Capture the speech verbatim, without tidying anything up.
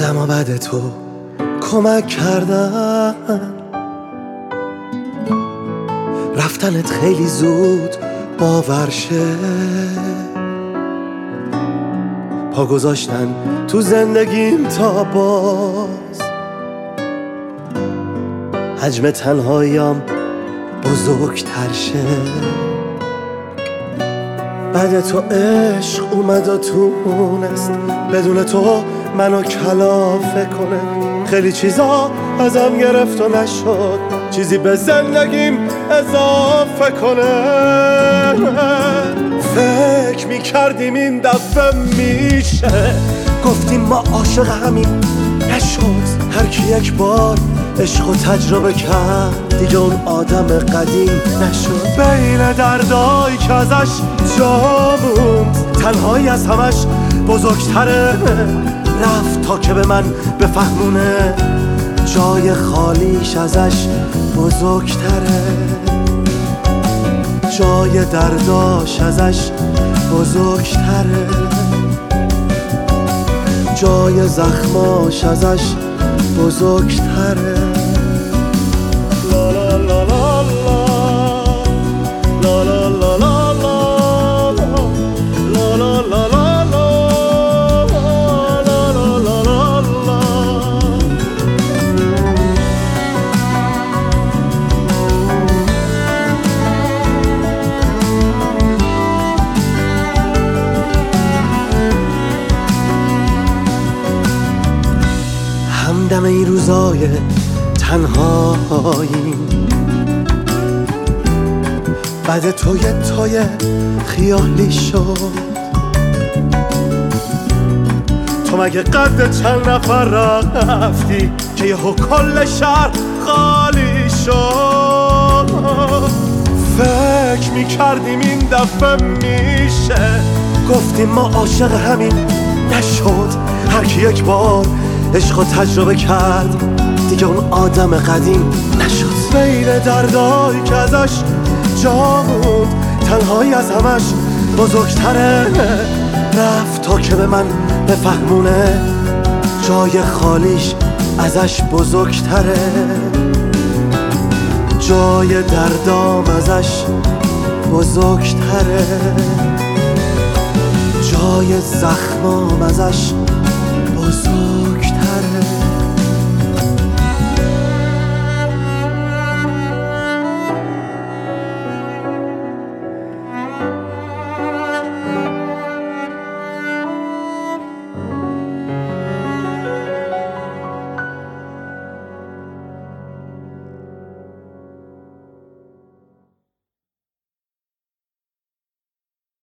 آدم بعد تو کمک کردن، رفتنت خیلی زود باور شه، پا گذاشتن تو زندگیم تا باز حجم تنهاییم بزرگتر شه. بعد تو عشق اومد و تونست بدون تو منو کلافه کنه، خیلی چیزا ازم گرفت و نشد چیزی به زندگیم اضافه کنه. فکر میکردیم این دفعه میشه، گفتیم ما عاشق همین، نشد. هر کی یک بار عشق و تجربه کرد دیگه اون آدم قدیم نشد. بین دردایی که ازش جا موند تنهایی از همش بزرگتره، رفت تا که به من بفهمونه جای خالیش ازش بزرگتره، جای درداش ازش بزرگتره، جای زخماش ازش بزرگتره. لا لا لا لا لا لا لا لا لا لا لا لا همدم این روزای تنهایی، بعد تو یه توی خیالی شد. تو مگه قد چند نفر رفتی که یهو کل شهر خالی شد. فکر میکردیم این دفعه میشه، گفتیم ما عاشق همین، نشد. هر کی یک بار عشق و تجربه کرد دیگه اون آدم قدیم نشد. بین دردایی که ازش جا موند تنهایی از همش بزرگتره، رفت تا که به من بفهمونه جای خالیش ازش بزرگتره، جای دردام ازش بزرگتره، جای زخمام ازش بزرگتره.